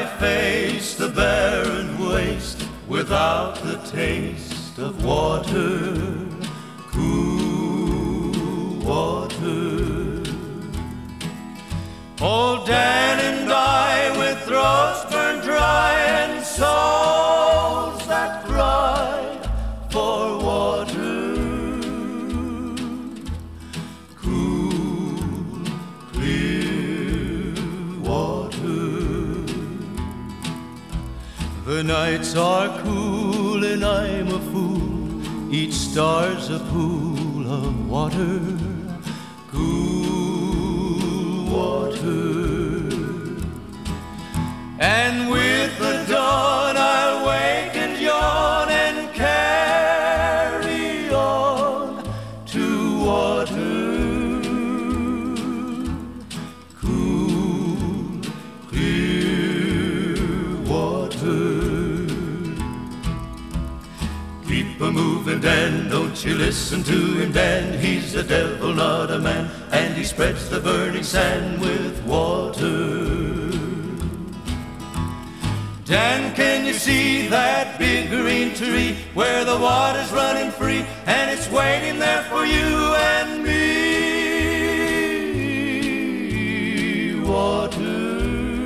I face the barren waste without the taste of water, cool water. Old Dan and I, with throats burned dry and souls that cry for water, cool, clear water. The nights are cool and I'm a fool, each star's a pool of water, cool water. And with the dawn I'll wake and yawn and carry on to water, cool, clear water. Keep a-moving, Dan, don't you listen to him, Dan. He's the devil, not a man, and he spreads the burning sand with water. Dan, can you see that big green tree where the water's running free and it's waiting there for you and me? Water,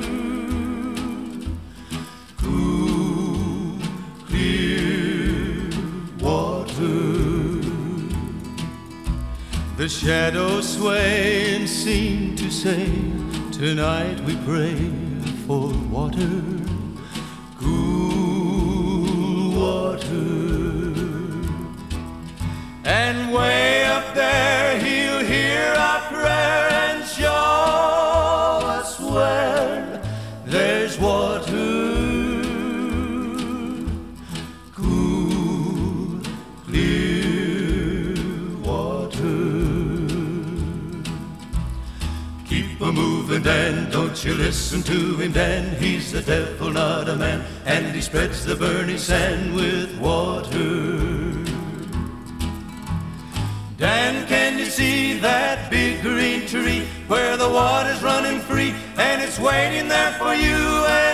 cool, clear water. The shadows sway and seem to say, tonight we pray for water, cool water. And way up there he'll hear our prayer and show us where there's water, cool, clear water. Keep a-moving, Dan, don't you listen to him, Dan. He's the devil, not a man, and he spreads the burning sand with water. Dan, can you see that big green tree where the water's running free and it's waiting there for you and